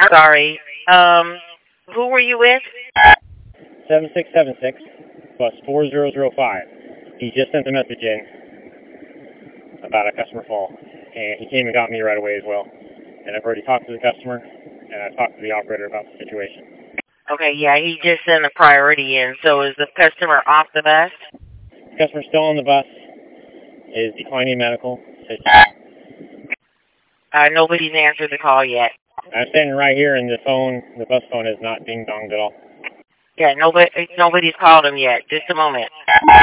Sorry. Who were you with? 7676 plus 4005. He just sent a message in about a customer fall, and he came and got me right away as well. And I've already talked to the customer, and I've talked to the operator about the situation. Okay, yeah, he just sent a priority in. So is the customer off the bus? The customer's still on the bus, is declining medical. Nobody's answered the call yet. I'm standing right here, and the bus phone is not ding-donged at all. Yeah, nobody's called him yet. Just a moment.